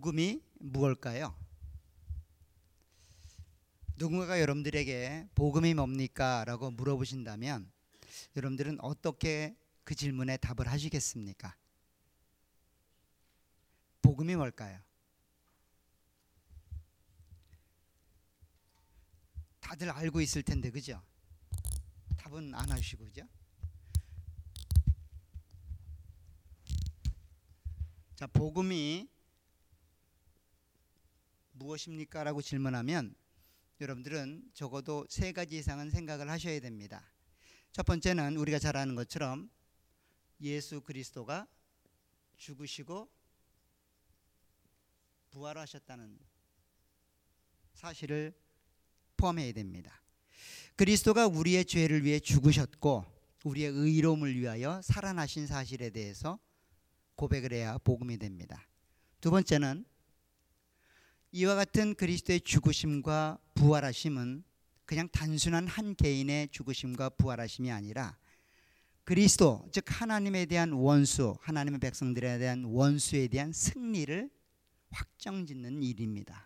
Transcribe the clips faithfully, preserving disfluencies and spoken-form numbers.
복음이 무엇일까요? 누군가가 여러분들에게 복음이 뭡니까? 라고 물어보신다면 여러분들은 어떻게 그 질문에 답을 하시겠습니까? 복음이 뭘까요? 다들 알고 있을 텐데, 그죠? 답은 안 하시고, 그죠? 자, 복음이 무엇입니까? 라고 질문하면 여러분들은 적어도 세 가지 이상은 생각을 하셔야 됩니다. 첫 번째는 우리가 잘 아는 것처럼 예수 그리스도가 죽으시고 부활하셨다는 사실을 포함해야 됩니다. 그리스도가 우리의 죄를 위해 죽으셨고 우리의 의로움을 위하여 살아나신 사실에 대해서 고백을 해야 복음이 됩니다. 두 번째는 이와 같은 그리스도의 죽으심과 부활하심은 그냥 단순한 한 개인의 죽으심과 부활하심이 아니라 그리스도, 즉 하나님에 대한 원수, 하나님의 백성들에 대한 원수에 대한 승리를 확정짓는 일입니다.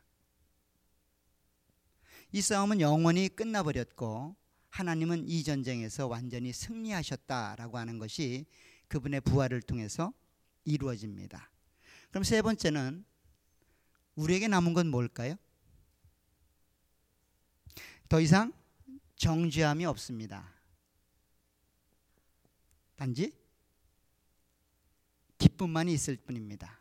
이 싸움은 영원히 끝나버렸고 하나님은 이 전쟁에서 완전히 승리하셨다라고 하는 것이 그분의 부활을 통해서 이루어집니다. 그럼 세 번째는 우리에게 남은 건 뭘까요? 더 이상 정죄함이 없습니다. 단지 기쁨만이 있을 뿐입니다.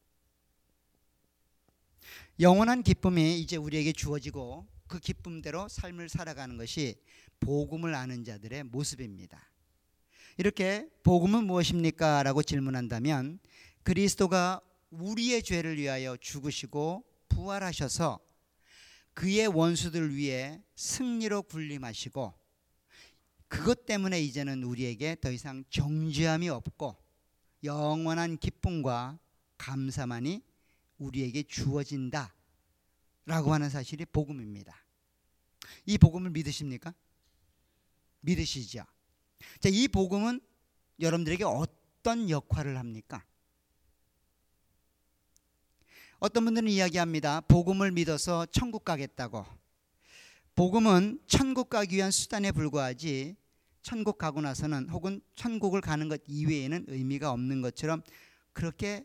영원한 기쁨이 이제 우리에게 주어지고 그 기쁨대로 삶을 살아가는 것이 복음을 아는 자들의 모습입니다. 이렇게 복음은 무엇입니까? 라고 질문한다면 그리스도가 우리의 죄를 위하여 죽으시고 부활하셔서 그의 원수들 위해 승리로 군림하시고 그것 때문에 이제는 우리에게 더 이상 정죄함이 없고 영원한 기쁨과 감사만이 우리에게 주어진다 라고 하는 사실이 복음입니다. 이 복음을 믿으십니까? 믿으시죠? 자, 이 복음은 여러분들에게 어떤 역할을 합니까? 어떤 분들은 이야기합니다. 복음을 믿어서 천국 가겠다고. 복음은 천국 가기 위한 수단에 불과하지 천국 가고 나서는 혹은 천국을 가는 것 이외에는 의미가 없는 것처럼 그렇게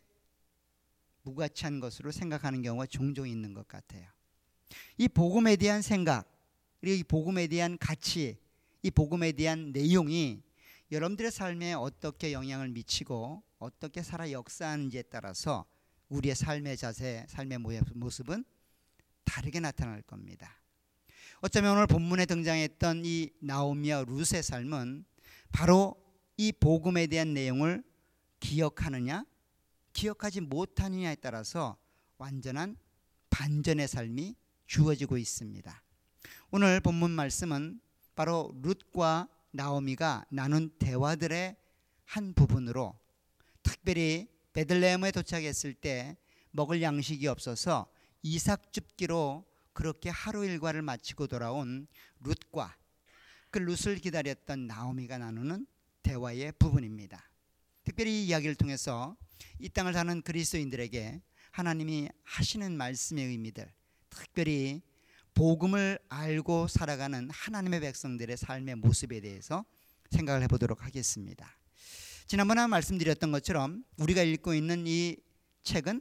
무가치한 것으로 생각하는 경우가 종종 있는 것 같아요. 이 복음에 대한 생각, 그리고 이 복음에 대한 가치, 이 복음에 대한 내용이 여러분들의 삶에 어떻게 영향을 미치고 어떻게 살아 역사하는지에 따라서 우리의 삶의 자세, 삶의 모습은 다르게 나타날 겁니다. 어쩌면 오늘 본문에 등장했던 이 나오미와 룻의 삶은 바로 이 복음에 대한 내용을 기억하느냐, 기억하지 못하느냐에 따라서 완전한 반전의 삶이 주어지고 있습니다. 오늘 본문 말씀은 바로 룻과 나오미가 나눈 대화들의 한 부분으로 특별히 베들레헴에 도착했을 때 먹을 양식이 없어서 이삭 줍기로 그렇게 하루 일과를 마치고 돌아온 룻과 그 룻을 기다렸던 나오미가 나누는 대화의 부분입니다. 특별히 이 이야기를 통해서 이 땅을 사는 그리스도인들에게 하나님이 하시는 말씀의 의미들, 특별히 복음을 알고 살아가는 하나님의 백성들의 삶의 모습에 대해서 생각을 해보도록 하겠습니다. 지난번에 말씀드렸던 것처럼 우리가 읽고 있는 이 책은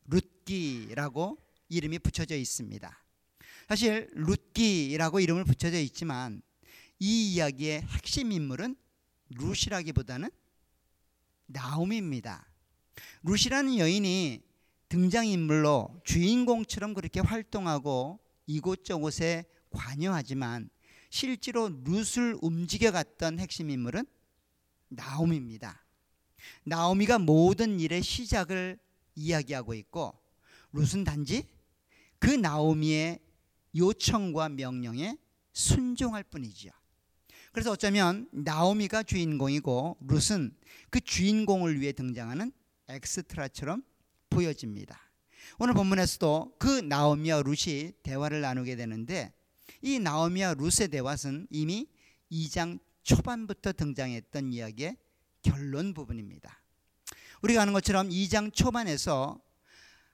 룻기라고 이름이 붙여져 있습니다. 사실 룻기라고 이름을 붙여져 있지만 이 이야기의 핵심 인물은 룻이라기보다는 나오미입니다. 룻이라는 여인이 등장인물로 주인공처럼 그렇게 활동하고 이곳저곳에 관여하지만 실제로 룻을 움직여갔던 핵심 인물은 나오미입니다. 나오미가 모든 일의 시작을 이야기하고 있고 룻은 단지 그 나오미의 요청과 명령에 순종할 뿐이지요. 그래서 어쩌면 나오미가 주인공이고 룻은 그 주인공을 위해 등장하는 엑스트라처럼 보여집니다. 오늘 본문에서도 그 나오미와 룻이 대화를 나누게 되는데 이 나오미와 룻의 대화는 이미 이 장 초반부터 등장했던 이야기의 결론 부분입니다. 우리가 아는 것처럼 이 장 초반에서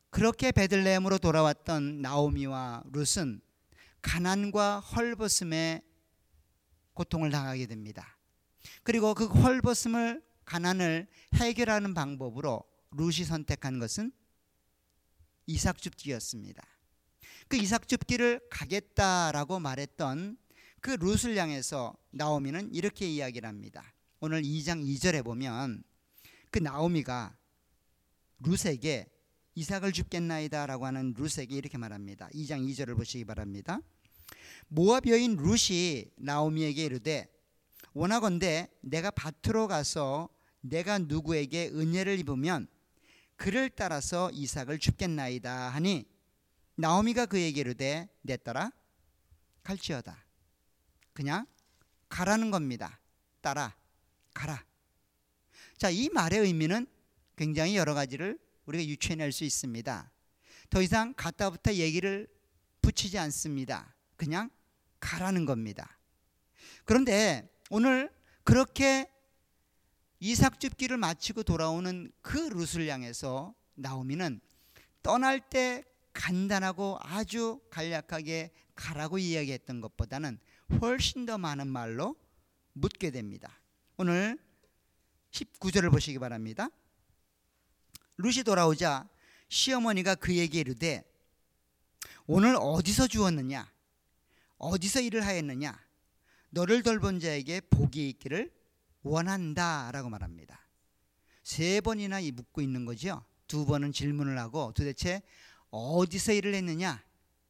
그렇게 베들레헴으로 돌아왔던 나오미와 룻은 가난과 헐벗음에 고통을 당하게 됩니다. 그리고 그 헐벗음을, 가난을 해결하는 방법으로 룻이 선택한 것은 이삭 줍기였습니다. 그 이삭 줍기를 가겠다라고 말했던 그 룻을 향해서 나오미는 이렇게 이야기를 합니다. 오늘 이 장 이 절에 보면 그 나오미가 룻에게 이삭을 줍겠나이다 라고 하는 룻에게 이렇게 말합니다. 이 장 이 절을 보시기 바랍니다. 모압 여인 룻이 나오미에게 이르되 원하건대 내가 밭으로 가서 내가 누구에게 은혜를 입으면 그를 따라서 이삭을 줍겠나이다 하니 나오미가 그에게 이르되 내 따라 갈지어다. 그냥 가라는 겁니다. 따라 가라. 자, 이 말의 의미는 굉장히 여러 가지를 우리가 유추해낼 수 있습니다. 더 이상 갖다부터 얘기를 붙이지 않습니다. 그냥 가라는 겁니다. 그런데 오늘 그렇게 이삭 줍기를 마치고 돌아오는 그 룻을 향해서 나오미는 떠날 때 간단하고 아주 간략하게 가라고 이야기했던 것보다는 훨씬 더 많은 말로 묻게 됩니다. 오늘 십구 절을 보시기 바랍니다. 룻이 돌아오자 시어머니가 그에게 이르되 오늘 어디서 주었느냐? 어디서 일을 하였느냐? 너를 돌본 자에게 복이 있기를 원한다 라고 말합니다. 세 번이나 묻고 있는 거죠. 두 번은 질문을 하고 도대체 어디서 일을 했느냐?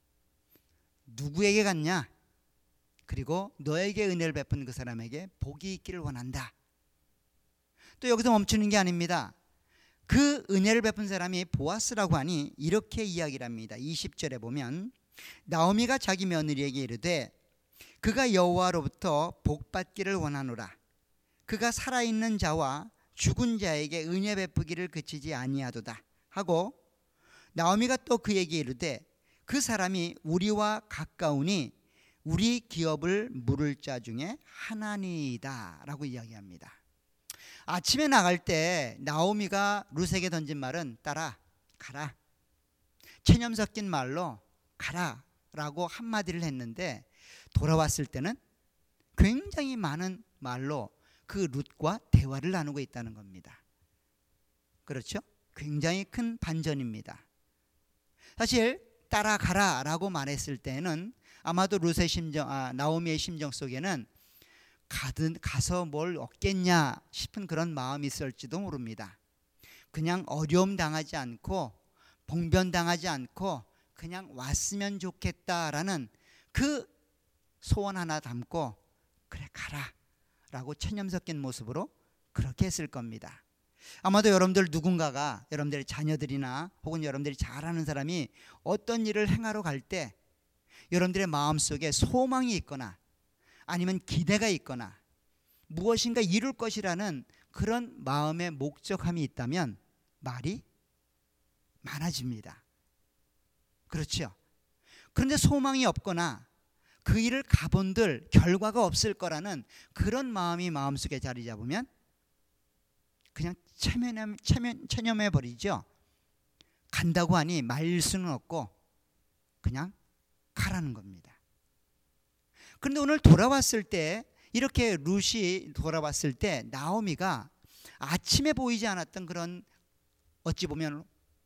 누구에게 갔냐? 그리고 너에게 은혜를 베푼 그 사람에게 복이 있기를 원한다. 또 여기서 멈추는 게 아닙니다. 그 은혜를 베푼 사람이 보아스라고 하니 이렇게 이야기를 합니다. 이십 절에 보면 나오미가 자기 며느리에게 이르되 그가 여호와로부터 복받기를 원하노라. 그가 살아있는 자와 죽은 자에게 은혜 베푸기를 그치지 아니하도다 하고 나오미가 또 그에게 이르되 그 사람이 우리와 가까우니 우리 기업을 물을 자 중에 하나니이다 라고 이야기합니다. 아침에 나갈 때 나오미가 룻에게 던진 말은 따라 가라. 체념 섞인 말로 가라 라고 한마디를 했는데 돌아왔을 때는 굉장히 많은 말로 그 룻과 대화를 나누고 있다는 겁니다. 그렇죠? 굉장히 큰 반전입니다. 사실 따라가라 라고 말했을 때는 아마도 룻의 심정, 아, 나오미의 심정 속에는 가든, 가서 뭘 얻겠냐 싶은 그런 마음이 있을지도 모릅니다. 그냥 어려움 당하지 않고 봉변 당하지 않고 그냥 왔으면 좋겠다라는 그 소원 하나 담고 그래 가라 라고 체념 섞인 모습으로 그렇게 했을 겁니다. 아마도 여러분들 누군가가 여러분들의 자녀들이나 혹은 여러분들이 잘 아는 사람이 어떤 일을 행하러 갈 때 여러분들의 마음속에 소망이 있거나 아니면 기대가 있거나 무엇인가 이룰 것이라는 그런 마음의 목적함이 있다면 말이 많아집니다. 그렇죠? 그런데 소망이 없거나 그 일을 가본들 결과가 없을 거라는 그런 마음이 마음속에 자리 잡으면 그냥 체념, 체념, 체념해버리죠. 간다고 하니 말릴 수는 없고 그냥 가라는 겁니다. 그런데 오늘 돌아왔을 때 이렇게 룻이 돌아왔을 때 나오미가 아침에 보이지 않았던 그런 어찌 보면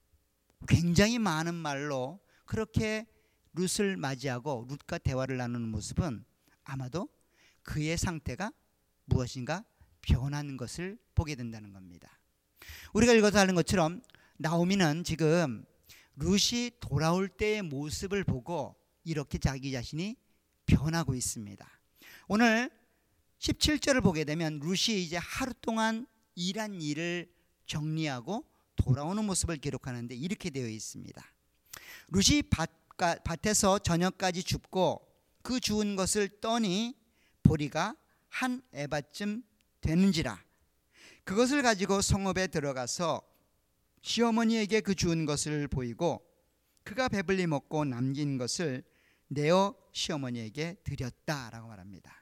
굉장히 많은 말로 그렇게 룻을 맞이하고 룻과 대화를 나누는 모습은 아마도 그의 상태가 무엇인가 변하는 것을 보게 된다는 겁니다. 우리가 읽어서 아는 것처럼 나오미는 지금 룻이 돌아올 때의 모습을 보고 이렇게 자기 자신이 변하고 있습니다. 오늘 십칠 절을 보게 되면 룻이 이제 하루 동안 일한 일을 정리하고 돌아오는 모습을 기록하는데 이렇게 되어 있습니다. 룻이 밭, 밭에서 저녁까지 줍고 그 주운 것을 떠니 보리가 한 에바쯤 되는지라. 그것을 가지고 성읍에 들어가서 시어머니에게 그 주운 것을 보이고 그가 배불리 먹고 남긴 것을 내어 시어머니에게 드렸다라고 말합니다.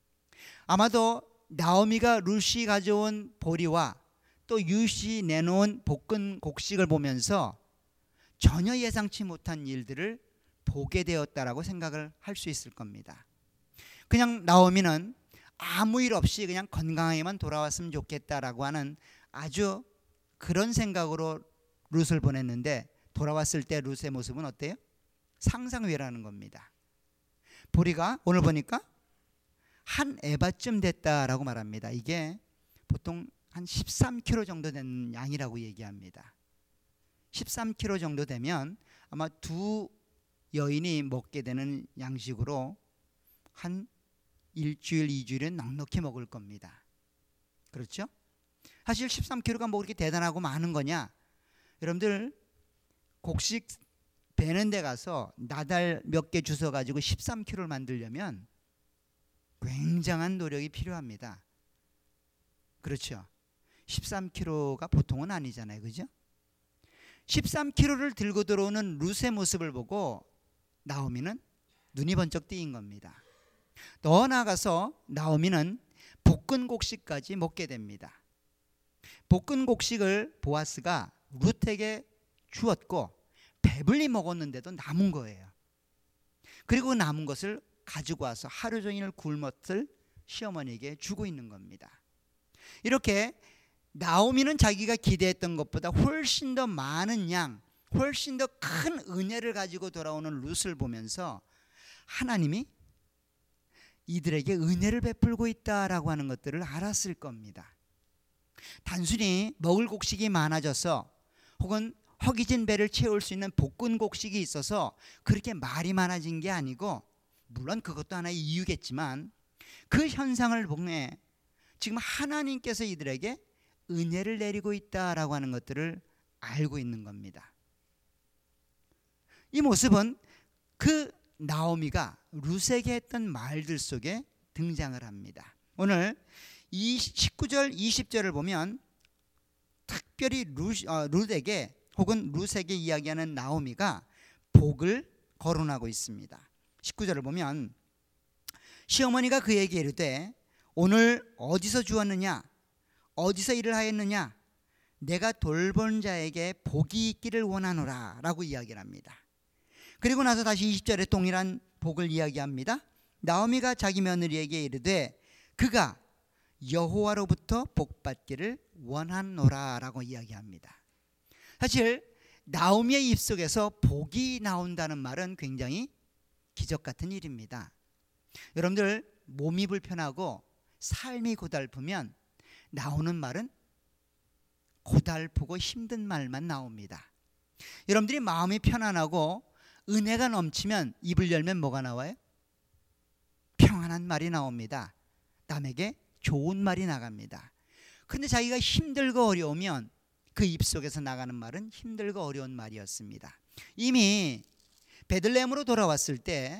아마도 나오미가 룻이 가져온 보리와 또 룻이 내놓은 볶은 곡식을 보면서 전혀 예상치 못한 일들을 보게 되었다라고 생각을 할 수 있을 겁니다. 그냥 나오미는 아무 일 없이 그냥 건강하게만 돌아왔으면 좋겠다라고 하는 아주 그런 생각으로 룻을 보냈는데, 돌아왔을 때 룻의 모습은 어때요? 상상외라는 겁니다. 보리가 오늘 보니까 한 에바쯤 됐다라고 말합니다. 이게 보통 한 십삼 킬로그램 정도 되는 양이라고 얘기합니다. 십삼 킬로그램 정도 되면 아마 두 여인이 먹게 되는 양식으로 한 일주일, 이주일은 넉넉히 먹을 겁니다. 그렇죠? 사실 십삼 킬로그램가 뭐 그렇게 대단하고 많은 거냐? 여러분들 곡식 베는 데 가서 나달 몇 개 주워 가지고 십삼 킬로그램를 만들려면 굉장한 노력이 필요합니다. 그렇죠? 십삼 킬로그램가 보통은 아니잖아요. 그죠? 십삼 킬로그램를 들고 들어오는 룻의 모습을 보고 나오미는 눈이 번쩍 뜨인 겁니다. 더 나아가서 나오미는 볶은 곡식까지 먹게 됩니다. 볶은 곡식을 보아스가 룻에게 주었고 배불리 먹었는데도 남은 거예요. 그리고 남은 것을 가지고 와서 하루 종일 굶었을 시어머니에게 주고 있는 겁니다. 이렇게 나오미는 자기가 기대했던 것보다 훨씬 더 많은 양, 훨씬 더 큰 은혜를 가지고 돌아오는 룻을 보면서 하나님이 이들에게 은혜를 베풀고 있다라고 하는 것들을 알았을 겁니다. 단순히 먹을 곡식이 많아져서 혹은 허기진 배를 채울 수 있는 볶은 곡식이 있어서 그렇게 말이 많아진 게 아니고, 물론 그것도 하나의 이유겠지만 그 현상을 보면 지금 하나님께서 이들에게 은혜를 내리고 있다라고 하는 것들을 알고 있는 겁니다. 이 모습은 그 나오미가 룻에게 했던 말들 속에 등장을 합니다. 오늘 이 십구 절 이십 절을 보면 특별히 룻, 어, 룻에게 혹은 룻에게 이야기하는 나오미가 복을 거론하고 있습니다. 십구 절을 보면 시어머니가 그에게 이르되 오늘 어디서 주었느냐, 어디서 일을 하였느냐, 내가 돌본 자에게 복이 있기를 원하노라 라고 이야기를 합니다. 그리고 나서 다시 이십 절에 동일한 복을 이야기합니다. 나오미가 자기 며느리에게 이르되 그가 여호와로부터 복받기를 원하노라 라고 이야기합니다. 사실 나오미의 입속에서 복이 나온다는 말은 굉장히 기적 같은 일입니다. 여러분들 몸이 불편하고 삶이 고달프면 나오는 말은 고달프고 힘든 말만 나옵니다. 여러분들이 마음이 편안하고 은혜가 넘치면 입을 열면 뭐가 나와요? 평안한 말이 나옵니다. 남에게 좋은 말이 나갑니다. 근데 자기가 힘들고 어려우면 그 입속에서 나가는 말은 힘들고 어려운 말이었습니다. 이미 베들레헴으로 돌아왔을 때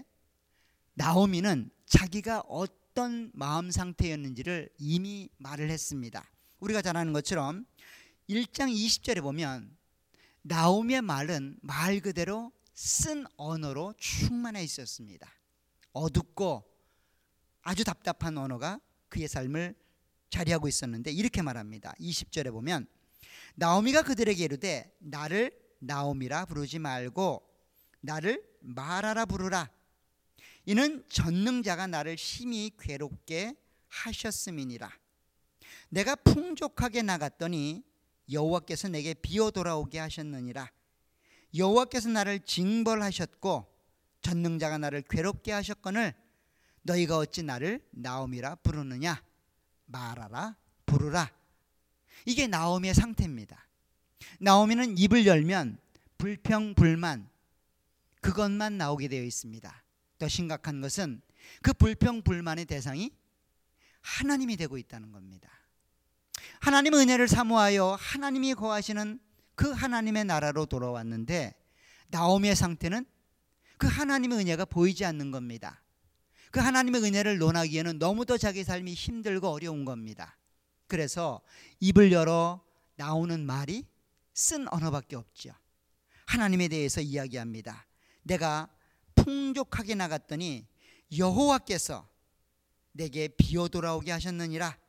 나오미는 자기가 어떤 마음 상태였는지를 이미 말을 했습니다. 우리가 잘 아는 것처럼 일 장 이십 절에 보면 나오미의 말은 말 그대로 쓴 언어로 충만해 있었습니다. 어둡고 아주 답답한 언어가 그의 삶을 자리하고 있었는데 이렇게 말합니다. 이십 절에 보면 나오미가 그들에게 이르되 나를 나오미라 부르지 말고 나를 마라라 부르라. 이는 전능자가 나를 심히 괴롭게 하셨음이니라. 내가 풍족하게 나갔더니 여호와께서 내게 비어 돌아오게 하셨느니라. 여호와께서 나를 징벌하셨고 전능자가 나를 괴롭게 하셨거늘 너희가 어찌 나를 나오미라 부르느냐. 마라라 부르라. 이게 나오미의 상태입니다. 나오미는 입을 열면 불평 불만 그것만 나오게 되어 있습니다. 더 심각한 것은 그 불평 불만의 대상이 하나님이 되고 있다는 겁니다. 하나님의 은혜를 사모하여 하나님이 거하시는 그 하나님의 나라로 돌아왔는데 나오미의 상태는 그 하나님의 은혜가 보이지 않는 겁니다. 그 하나님의 은혜를 논하기에는 너무도 자기 삶이 힘들고 어려운 겁니다. 그래서 입을 열어 나오는 말이 쓴 언어밖에 없죠. 하나님에 대해서 이야기합니다. 내가 풍족하게 나갔더니 여호와께서 내게 비어 돌아오게 하셨느니라.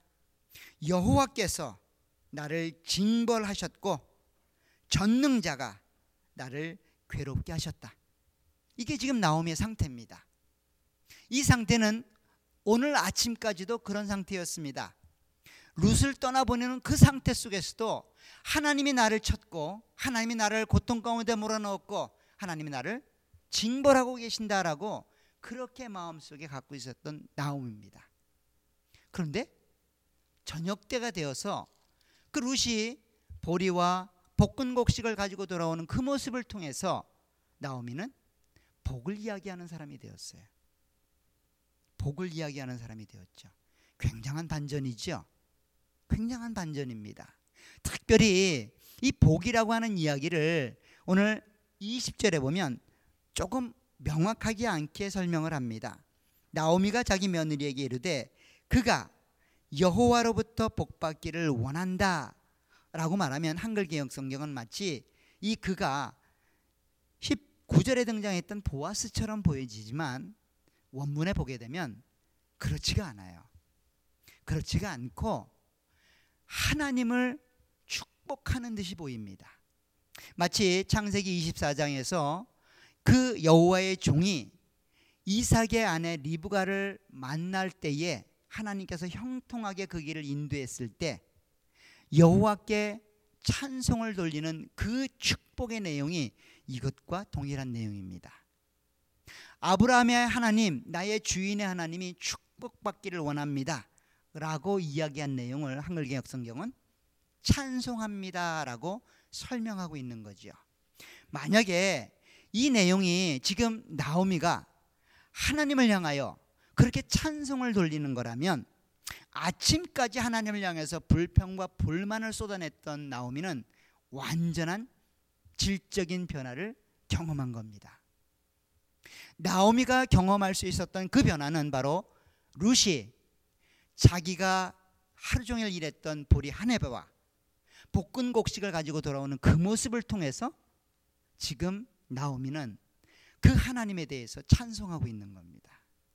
여호와께서 나를 징벌하셨고 전능자가 나를 괴롭게 하셨다. 이게 지금 나오미의 상태입니다. 이 상태는 오늘 아침까지도 그런 상태였습니다. 룻을 떠나보내는 그 상태 속에서도 하나님이 나를 쳤고 하나님이 나를 고통 가운데 몰아넣었고 하나님이 나를 징벌하고 계신다라고 그렇게 마음속에 갖고 있었던 나오미입니다. 그런데 저녁 때가 되어서 그 룻이 보리와 볶은 곡식을 가지고 돌아오는 그 모습을 통해서 나오미는 복을 이야기하는 사람이 되었어요. 복을 이야기하는 사람이 되었죠. 굉장한 반전이죠. 굉장한 반전입니다. 특별히 이 복이라고 하는 이야기를 오늘 이십 절에 보면 조금 명확하지 않게 설명을 합니다. 나오미가 자기 며느리에게 이르되 그가 여호와로부터 복받기를 원한다 라고 말하면 한글 개역 성경은 마치 이 그가 십구 절에 등장했던 보아스처럼 보여지지만 원문에 보게 되면 그렇지가 않아요. 그렇지가 않고 하나님을 축복하는 듯이 보입니다. 마치 창세기 이십사 장에서 그 여호와의 종이 이삭의 아내 리브가를 만날 때에 하나님께서 형통하게 그 길을 인도했을 때 여호와께 찬송을 돌리는 그 축복의 내용이 이것과 동일한 내용입니다. 아브라함의 하나님, 나의 주인의 하나님이 축복받기를 원합니다 라고 이야기한 내용을 한글 개역 성경은 찬송합니다 라고 설명하고 있는 거죠. 만약에 이 내용이 지금 나오미가 하나님을 향하여 그렇게 찬송을 돌리는 거라면 아침까지 하나님을 향해서 불평과 불만을 쏟아냈던 나오미는 완전한 질적인 변화를 경험한 겁니다. 나오미가 경험할 수 있었던 그 변화는 바로 룻이 자기가 하루 종일 일했던 보리 한 해배와 볶은 곡식을 가지고 돌아오는 그 모습을 통해서 지금 나오미는 그 하나님에 대해서 찬송하고 있는 겁니다.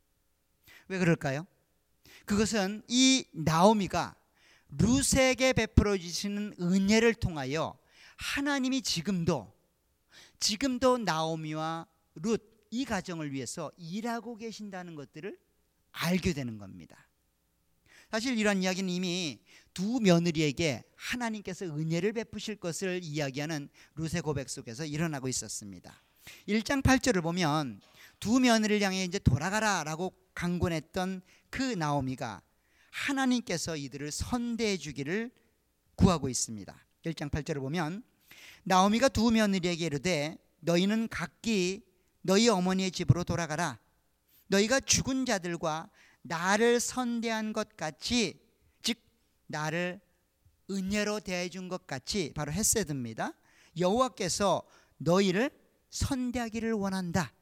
왜 그럴까요? 그것은 이 나오미가 룻에게 베풀어 주시는 은혜를 통하여 하나님이 지금도 지금도 나오미와 룻 이 가정을 위해서 일하고 계신다는 것들을 알게 되는 겁니다. 사실 이런 이야기는 이미 두 며느리에게 하나님께서 은혜를 베푸실 것을 이야기하는 룻의 고백 속에서 일어나고 있었습니다. 일 장 팔 절을 보면 두 며느리를 향해 이제 돌아가라라고 강권했던 그 나오미가 하나님께서 이들을 선대해 주기를 구하고 있습니다. 일 장 팔 절을 보면 나오미가 두 며느리에게 이르되 너희는 각기 너희 어머니의 집으로 돌아가라. 너희가 죽은 자들과 나를 선대한 것 같이, 즉 나를 은혜로 대해 준 것 같이, 바로 헤세드입니다. 여호와께서 너희를 선대하기를 원한다.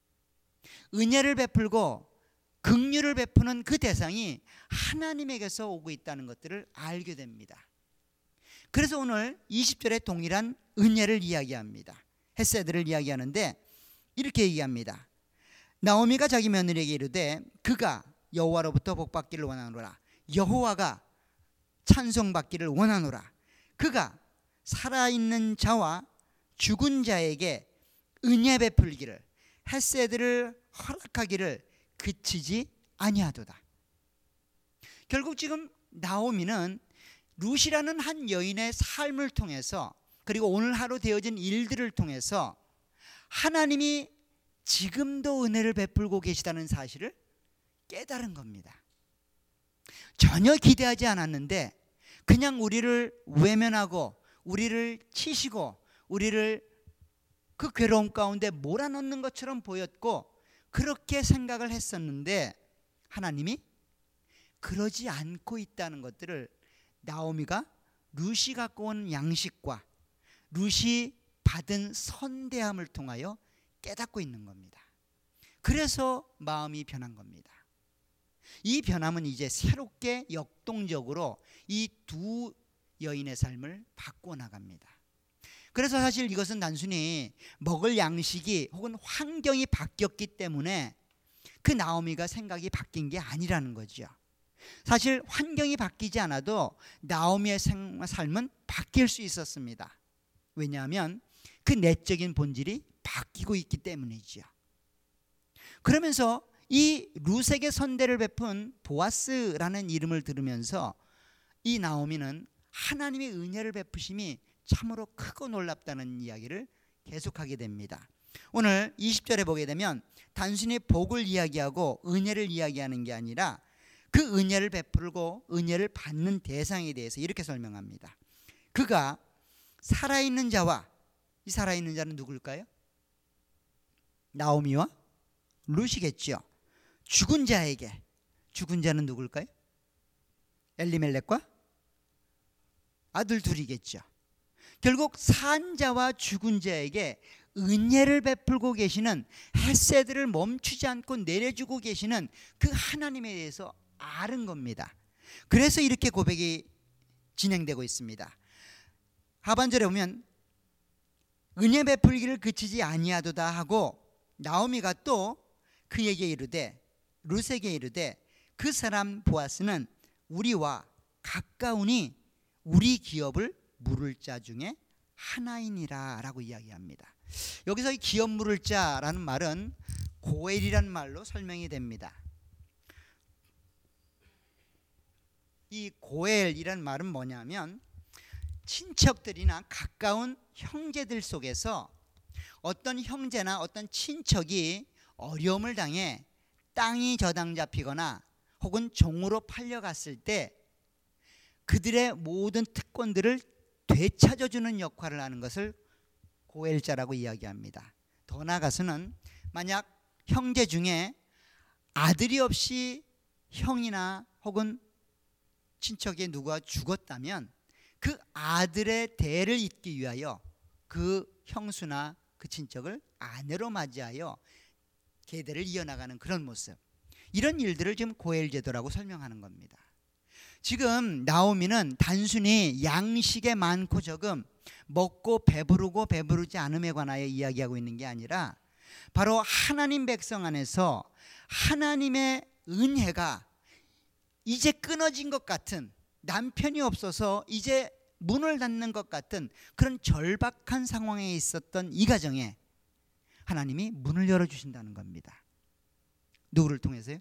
은혜를 베풀고 긍휼을 베푸는 그 대상이 하나님에게서 오고 있다는 것들을 알게 됩니다. 그래서 오늘 이십 절에 동일한 은혜를 이야기합니다. 헤세드를 이야기하는데 이렇게 얘기합니다. 나오미가 자기 며느리에게 이르되 그가 여호와로부터 복받기를 원하노라. 여호와가 찬송받기를 원하노라. 그가 살아있는 자와 죽은 자에게 은혜 베풀기를 헤세드를 허락하기를 그치지 아니하도다. 결국 지금 나오미는 룻이라는 한 여인의 삶을 통해서 그리고 오늘 하루 되어진 일들을 통해서 하나님이 지금도 은혜를 베풀고 계시다는 사실을 깨달은 겁니다. 전혀 기대하지 않았는데 그냥 우리를 외면하고 우리를 치시고 우리를 그 괴로움 가운데 몰아넣는 것처럼 보였고 그렇게 생각을 했었는데 하나님이 그러지 않고 있다는 것들을 나오미가 룻이 갖고 온 양식과 룻이 받은 선대함을 통하여 깨닫고 있는 겁니다. 그래서 마음이 변한 겁니다. 이 변함은 이제 새롭게 역동적으로 이 두 여인의 삶을 바꿔 나갑니다. 그래서 사실 이것은 단순히 먹을 양식이 혹은 환경이 바뀌었기 때문에 그 나오미가 생각이 바뀐 게 아니라는 거죠. 사실 환경이 바뀌지 않아도 나오미의 삶은 바뀔 수 있었습니다. 왜냐하면 그 내적인 본질이 바뀌고 있기 때문이지요. 그러면서 이 룻에게 선대를 베푼 보아스라는 이름을 들으면서 이 나오미는 하나님의 은혜를 베푸심이 참으로 크고 놀랍다는 이야기를 계속하게 됩니다. 오늘 이십 절에 보게 되면 단순히 복을 이야기하고 은혜를 이야기하는 게 아니라 그 은혜를 베풀고 은혜를 받는 대상에 대해서 이렇게 설명합니다. 그가 살아있는 자와, 이 살아있는 자는 누굴까요? 나오미와 룻이겠죠. 죽은 자에게, 죽은 자는 누굴까요? 엘리멜렉과 아들 둘이겠죠. 결국 산 자와 죽은 자에게 은혜를 베풀고 계시는, 헤세드를 멈추지 않고 내려주고 계시는 그 하나님에 대해서 아는 겁니다. 그래서 이렇게 고백이 진행되고 있습니다. 하반절에 보면 은혜 베풀기를 그치지 아니하도다 하고 나오미가 또 그에게 이르되, 룻에게 이르되 그 사람 보아스는 우리와 가까우니 우리 기업을 물을 자 중에 하나이니라 라고 이야기합니다. 여기서 이 기업 물을 자라는 말은 고엘이란 말로 설명이 됩니다. 이 고엘이란 말은 뭐냐면 친척들이나 가까운 형제들 속에서 어떤 형제나 어떤 친척이 어려움을 당해 땅이 저당 잡히거나 혹은 종으로 팔려갔을 때 그들의 모든 특권들을 되찾아주는 역할을 하는 것을 고엘자라고 이야기합니다. 더 나아가서는 만약 형제 중에 아들이 없이 형이나 혹은 친척의 누가 죽었다면 그 아들의 대를 잇기 위하여 그 형수나 그 친척을 아내로 맞이하여 계대를 이어나가는 그런 모습, 이런 일들을 지금 고엘제도라고 설명하는 겁니다. 지금 나오미는 단순히 양식의 많고 적음, 먹고 배부르고 배부르지 않음에 관하여 이야기하고 있는 게 아니라 바로 하나님 백성 안에서 하나님의 은혜가 이제 끊어진 것 같은, 남편이 없어서 이제 문을 닫는 것 같은 그런 절박한 상황에 있었던 이 가정에 하나님이 문을 열어주신다는 겁니다. 누구를 통해서요?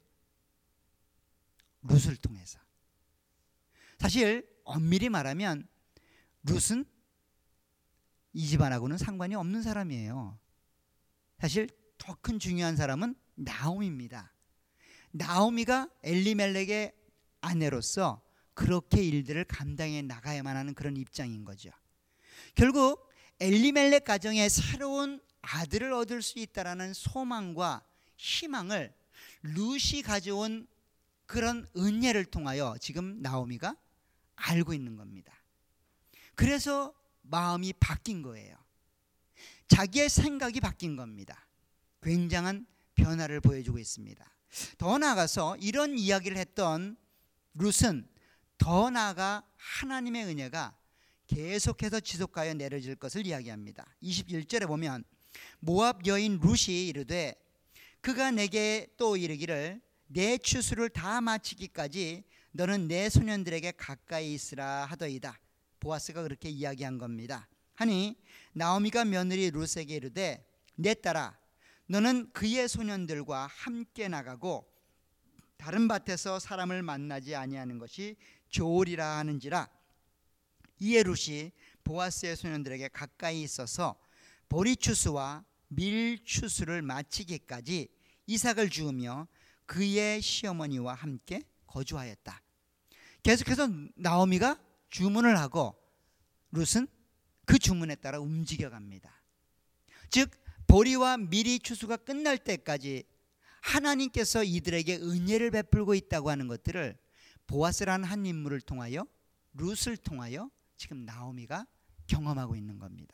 룻을 통해서. 사실 엄밀히 말하면 룻은 이 집안하고는 상관이 없는 사람이에요. 사실 더 큰 중요한 사람은 나오미입니다. 나오미가 엘리멜렉의 아내로서 그렇게 일들을 감당해 나가야만 하는 그런 입장인 거죠. 결국 엘리멜렉 가정에 새로운 아들을 얻을 수 있다라는 소망과 희망을 룻이 가져온 그런 은혜를 통하여 지금 나오미가 알고 있는 겁니다. 그래서 마음이 바뀐 거예요. 자기의 생각이 바뀐 겁니다. 굉장한 변화를 보여주고 있습니다. 더 나아가서 이런 이야기를 했던 룻은 더 나아가 하나님의 은혜가 계속해서 지속하여 내려질 것을 이야기합니다. 이십일 절에 보면 모압 여인 룻이 이르되 그가 내게 또 이르기를 내 추수를 다 마치기까지 너는 내 소년들에게 가까이 있으라 하더이다. 보아스가 그렇게 이야기한 겁니다. 하니 나오미가 며느리 룻에게 이르되 내 딸아 너는 그의 소년들과 함께 나가고 다른 밭에서 사람을 만나지 아니하는 것이 좋으리라 하는지라. 이에 룻이 보아스의 소년들에게 가까이 있어서 보리 추수와 밀 추수를 마치기까지 이삭을 주우며 그의 시어머니와 함께 거주하였다. 계속해서 나오미가 주문을 하고 룻은 그 주문에 따라 움직여갑니다. 즉 보리와 밀이 추수가 끝날 때까지 하나님께서 이들에게 은혜를 베풀고 있다고 하는 것들을 보아스라는 한 인물을 통하여, 룻을 통하여 지금 나오미가 경험하고 있는 겁니다.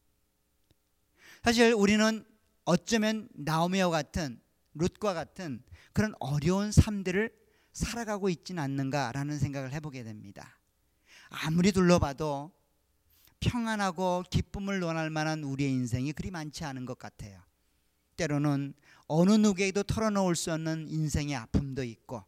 사실 우리는 어쩌면 나오미와 같은, 룻과 같은 그런 어려운 삶들을 살아가고 있지는 않는가라는 생각을 해보게 됩니다. 아무리 둘러봐도 평안하고 기쁨을 논할 만한 우리의 인생이 그리 많지 않은 것 같아요. 때로는 어느 누구에게도 털어놓을 수 없는 인생의 아픔도 있고,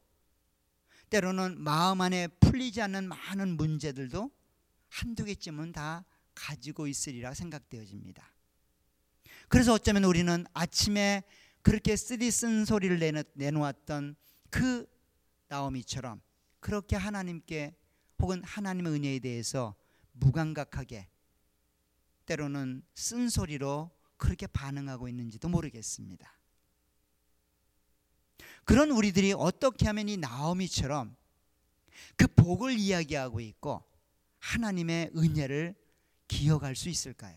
때로는 마음 안에 풀리지 않는 많은 문제들도 한두 개쯤은 다 가지고 있으리라 생각되어집니다. 그래서 어쩌면 우리는 아침에 그렇게 쓰디 쓴 소리를 내놓, 내놓았던 그 나오미처럼 그렇게 하나님께 혹은 하나님의 은혜에 대해서 무감각하게 때로는 쓴소리로 그렇게 반응하고 있는지도 모르겠습니다. 그런 우리들이 어떻게 하면 이 나오미처럼 그 복을 이야기하고 있고 하나님의 은혜를 기억할 수 있을까요?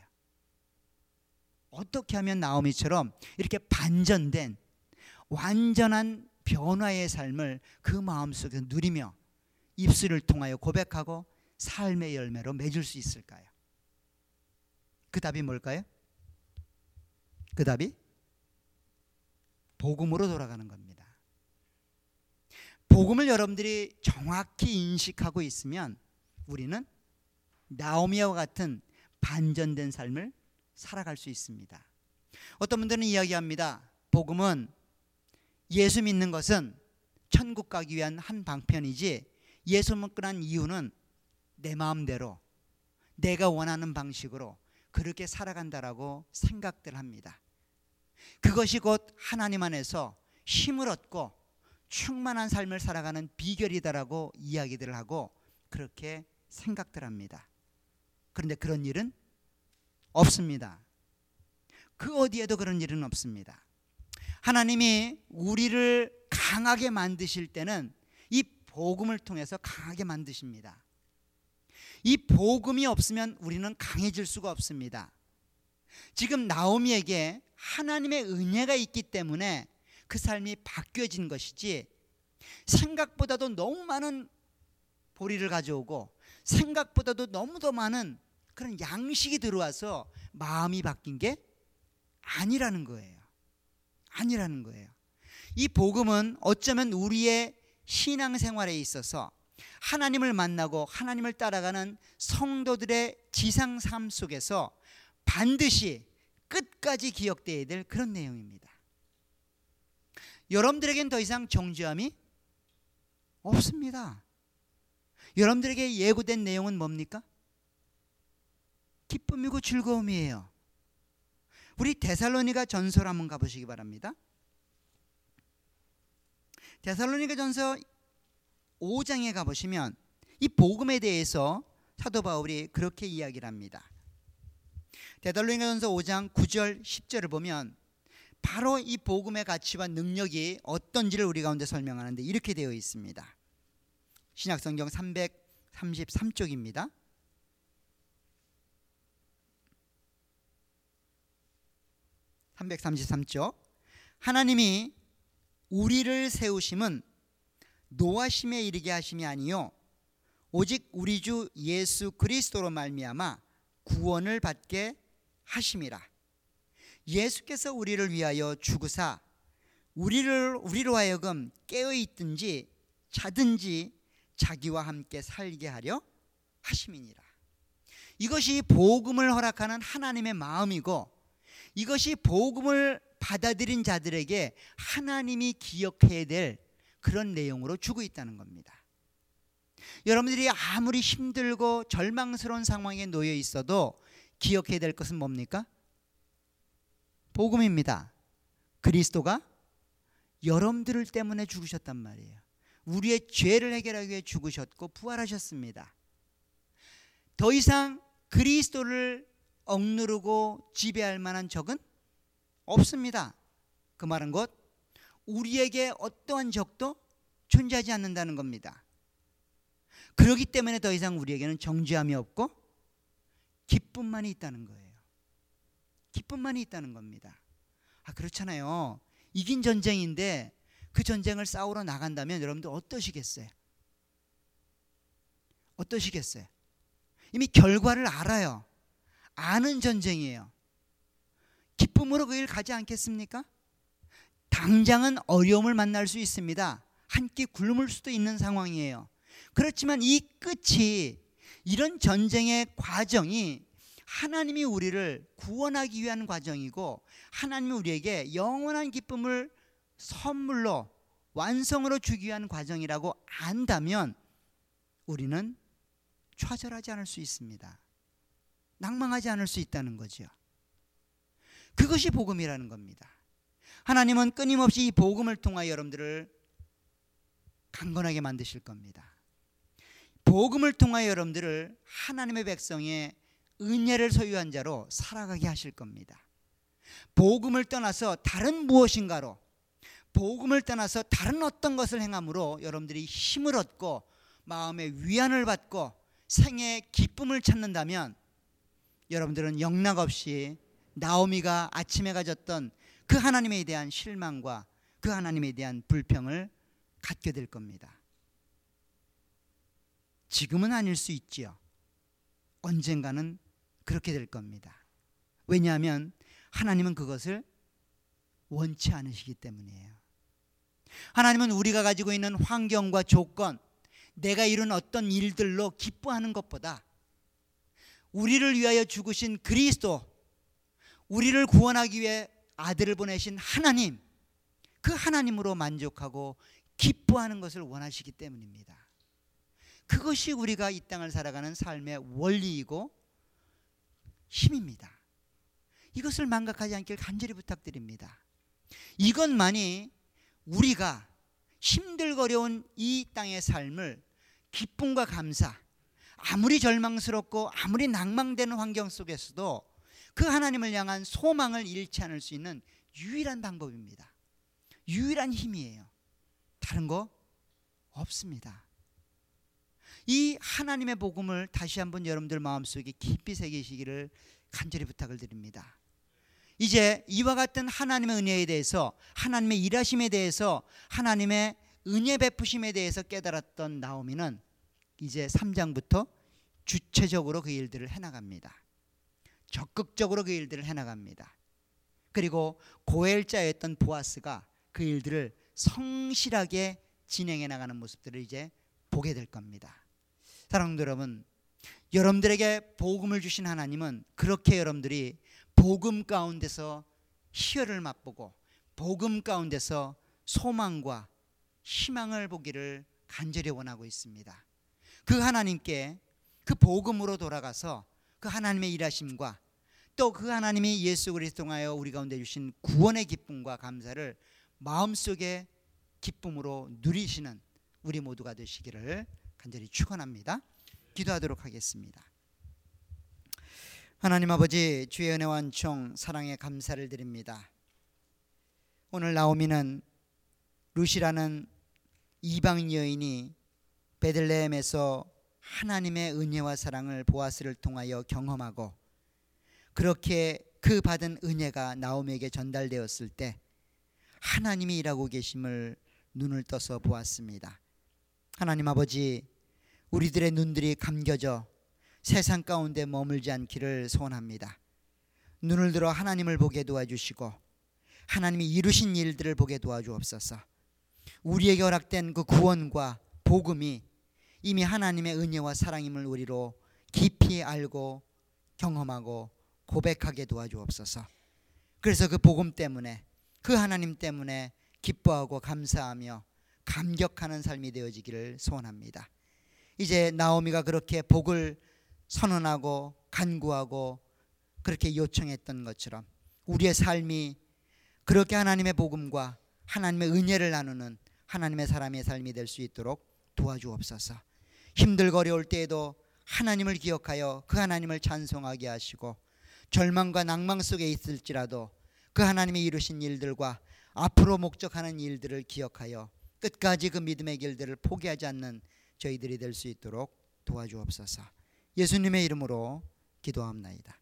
어떻게 하면 나오미처럼 이렇게 반전된 완전한 변화의 삶을 그 마음속에서 누리며 입술을 통하여 고백하고 삶의 열매로 맺을 수 있을까요? 그 답이 뭘까요? 그 답이 복음으로 돌아가는 겁니다. 복음을 여러분들이 정확히 인식하고 있으면 우리는 나오미와 같은 반전된 삶을 살아갈 수 있습니다. 어떤 분들은 이야기합니다. 복음은 예수 믿는 것은 천국 가기 위한 한 방편이지 예수 믿고 난 이유는 내 마음대로 내가 원하는 방식으로 그렇게 살아간다라고 생각들 합니다. 그것이 곧 하나님 안에서 힘을 얻고 충만한 삶을 살아가는 비결이다라고 이야기들을 하고 그렇게 생각들 합니다. 그런데 그런 일은 없습니다. 그 어디에도 그런 일은 없습니다. 하나님이 우리를 강하게 만드실 때는 이 복음을 통해서 강하게 만드십니다. 이 복음이 없으면 우리는 강해질 수가 없습니다. 지금 나오미에게 하나님의 은혜가 있기 때문에 그 삶이 바뀌어진 것이지 생각보다도 너무 많은 보리를 가져오고 생각보다도 너무 더 많은 그런 양식이 들어와서 마음이 바뀐 게 아니라는 거예요. 아니라는 거예요. 이 복음은 어쩌면 우리의 신앙생활에 있어서 하나님을 만나고 하나님을 따라가는 성도들의 지상삶 속에서 반드시 끝까지 기억되어야 될 그런 내용입니다. 여러분들에겐 더 이상 정죄함이 없습니다. 여러분들에게 예고된 내용은 뭡니까? 기쁨이고 즐거움이에요. 우리 데살로니가 전서를 한번 가보시기 바랍니다. 데살로니가 전서 오 장에 가보시면 이 복음에 대해서 사도 바울이 그렇게 이야기를 합니다. 데살로니가 전서 오 장 구 절 십 절을 보면 바로 이 복음의 가치와 능력이 어떤지를 우리 가운데 설명하는데 이렇게 되어 있습니다. 신약성경 삼백삼십삼 쪽입니다. 삼백삼십삼 쪽. 하나님이 우리를 세우심은 노하심에 이르게 하심이 아니요 오직 우리 주 예수 그리스도로 말미암아 구원을 받게 하심이라. 예수께서 우리를 위하여 죽으사 우리를 우리로 하여금 깨어 있든지 자든지 자기와 함께 살게 하려 하심이니라. 이것이 복음을 허락하는 하나님의 마음이고 이것이 복음을 받아들인 자들에게 하나님이 기억해야 될 그런 내용으로 주고 있다는 겁니다. 여러분들이 아무리 힘들고 절망스러운 상황에 놓여 있어도 기억해야 될 것은 뭡니까? 복음입니다. 그리스도가 여러분들 때문에 죽으셨단 말이에요. 우리의 죄를 해결하기 위해 죽으셨고 부활하셨습니다. 더 이상 그리스도를 억누르고 지배할 만한 적은 없습니다. 그 말은 곧 우리에게 어떠한 적도 존재하지 않는다는 겁니다. 그렇기 때문에 더 이상 우리에게는 정죄함이 없고 기쁨만이 있다는 거예요. 기쁨만이 있다는 겁니다. 아, 그렇잖아요. 이긴 전쟁인데 그 전쟁을 싸우러 나간다면 여러분들 어떠시겠어요? 어떠시겠어요? 이미 결과를 알아요. 아는 전쟁이에요. 기쁨으로 그 일 가지 않겠습니까? 당장은 어려움을 만날 수 있습니다. 한 끼 굶을 수도 있는 상황이에요. 그렇지만 이 끝이 이런 전쟁의 과정이 하나님이 우리를 구원하기 위한 과정이고 하나님이 우리에게 영원한 기쁨을 선물로 완성으로 주기 위한 과정이라고 안다면 우리는 좌절하지 않을 수 있습니다. 낭망하지 않을 수 있다는 거죠. 그것이 복음이라는 겁니다. 하나님은 끊임없이 이 복음을 통하여 여러분들을 강건하게 만드실 겁니다. 복음을 통하여 여러분들을 하나님의 백성의 은혜를 소유한 자로 살아가게 하실 겁니다. 복음을 떠나서 다른 무엇인가로, 복음을 떠나서 다른 어떤 것을 행함으로 여러분들이 힘을 얻고 마음의 위안을 받고 생애의 기쁨을 찾는다면 여러분들은 영락없이 나오미가 아침에 가졌던 그 하나님에 대한 실망과 그 하나님에 대한 불평을 갖게 될 겁니다. 지금은 아닐 수 있지요. 언젠가는 그렇게 될 겁니다. 왜냐하면 하나님은 그것을 원치 않으시기 때문이에요. 하나님은 우리가 가지고 있는 환경과 조건, 내가 이룬 어떤 일들로 기뻐하는 것보다 우리를 위하여 죽으신 그리스도, 우리를 구원하기 위해 아들을 보내신 하나님, 그 하나님으로 만족하고 기뻐하는 것을 원하시기 때문입니다. 그것이 우리가 이 땅을 살아가는 삶의 원리이고 힘입니다. 이것을 망각하지 않길 간절히 부탁드립니다. 이것만이 우리가 힘들거려온 이 땅의 삶을 기쁨과 감사, 아무리 절망스럽고 아무리 낭망되는 환경 속에서도 그 하나님을 향한 소망을 잃지 않을 수 있는 유일한 방법입니다. 유일한 힘이에요. 다른 거 없습니다. 이 하나님의 복음을 다시 한번 여러분들 마음속에 깊이 새기시기를 간절히 부탁을 드립니다. 이제 이와 같은 하나님의 은혜에 대해서, 하나님의 일하심에 대해서, 하나님의 은혜 베푸심에 대해서 깨달았던 나오미는 이제 삼 장부터 주체적으로 그 일들을 해나갑니다. 적극적으로 그 일들을 해나갑니다. 그리고 고엘자였던 보아스가 그 일들을 성실하게 진행해 나가는 모습들을 이제 보게 될 겁니다. 사랑하는 여러분, 여러분들에게 복음을 주신 하나님은 그렇게 여러분들이 복음 가운데서 희열을 맛보고 복음 가운데서 소망과 희망을 보기를 간절히 원하고 있습니다. 그 하나님께 그 복음으로 돌아가서 그 하나님의 일하심과 또 그 하나님이 예수 그리스도 통하여 우리 가운데 주신 구원의 기쁨과 감사를 마음속에 기쁨으로 누리시는 우리 모두가 되시기를 간절히 축원합니다. 기도하도록 하겠습니다. 하나님 아버지, 주의 은혜와 은총 사랑에 감사를 드립니다. 오늘 나오미는 룻이라는 이방인 여인이 베들레헴에서 하나님의 은혜와 사랑을 보아스를 통하여 경험하고 그렇게 그 받은 은혜가 나오미에게 전달되었을 때 하나님이 일하고 계심을 눈을 떠서 보았습니다. 하나님 아버지, 우리들의 눈들이 감겨져 세상 가운데 머물지 않기를 소원합니다. 눈을 들어 하나님을 보게 도와주시고 하나님이 이루신 일들을 보게 도와주옵소서. 우리에게 허락된 그 구원과 복음이 이미 하나님의 은혜와 사랑임을 우리로 깊이 알고 경험하고 고백하게 도와주옵소서. 그래서 그 복음 때문에, 그 하나님 때문에 기뻐하고 감사하며 감격하는 삶이 되어지기를 소원합니다. 이제 나오미가 그렇게 복을 선언하고 간구하고 그렇게 요청했던 것처럼 우리의 삶이 그렇게 하나님의 복음과 하나님의 은혜를 나누는 하나님의 사람의 삶이 될 수 있도록 도와주옵소서. 힘들고 어려울 때에도 하나님을 기억하여 그 하나님을 찬송하게 하시고 절망과 낭망 속에 있을지라도 그 하나님이 이루신 일들과 앞으로 목적하는 일들을 기억하여 끝까지 그 믿음의 길들을 포기하지 않는 저희들이 될 수 있도록 도와주옵소서. 예수님의 이름으로 기도합나이다.